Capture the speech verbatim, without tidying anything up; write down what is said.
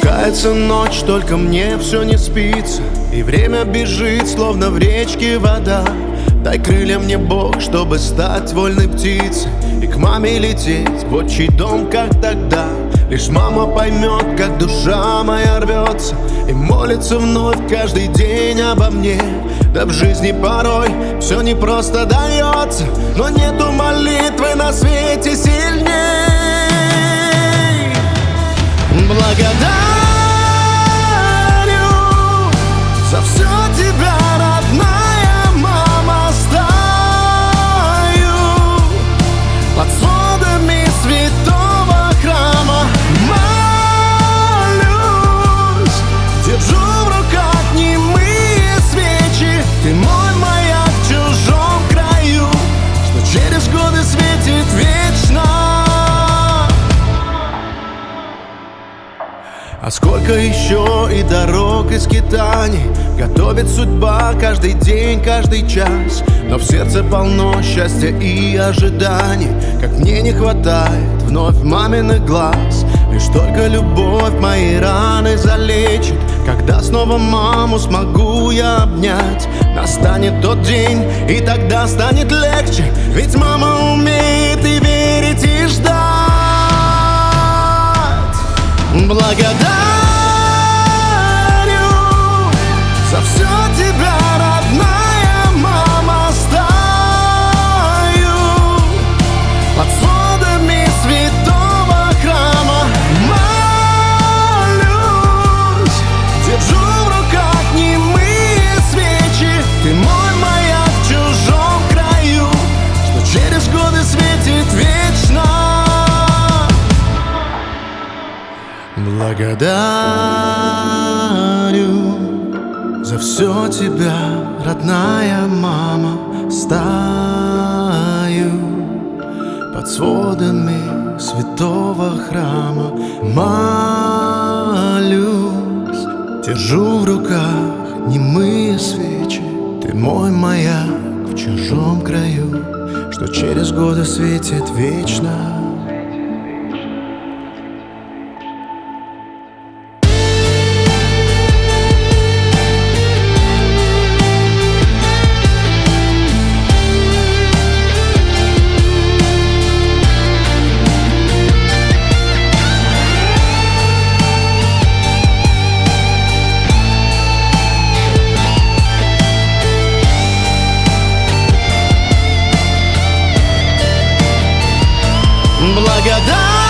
Спускается ночь, только мне все не спится, и время бежит, словно в речке вода. Дай крылья мне, Бог, чтобы стать вольной птицей и к маме лететь в отчий дом, как тогда. Лишь мама поймет, как душа моя рвется, и молится вновь каждый день обо мне. Да в жизни порой все не просто дается, но нету молитвы на свете сильней. Благодарю за все тебя, родная мама, стою под сводами святого храма. Молюсь, держу в руках немые свечи. Ты мой маяк в чужом краю, что через годы светит вечно. А сколько еще и дорог, и скитаний готовит судьба каждый день, каждый час. Но в сердце полно счастья и ожиданий, как мне не хватает вновь маминых глаз. Лишь только любовь мои раны залечит, когда снова маму смогу я обнять. Настанет тот день, и тогда станет легче, ведь мама умеет и верить, и ждать. Благодарю за все тебя, родная мама, стою под сводами святого храма. Молюсь, держу в руках немые свечи. Ты мой маяк в чужом краю, что через годы светит вечно. Благодарю за все тебя, родная мама, стою под сводами святого храма. Молюсь, держу в руках немые свечи. Ты мой маяк в чужом краю, что через годы светит вечно. Благодарю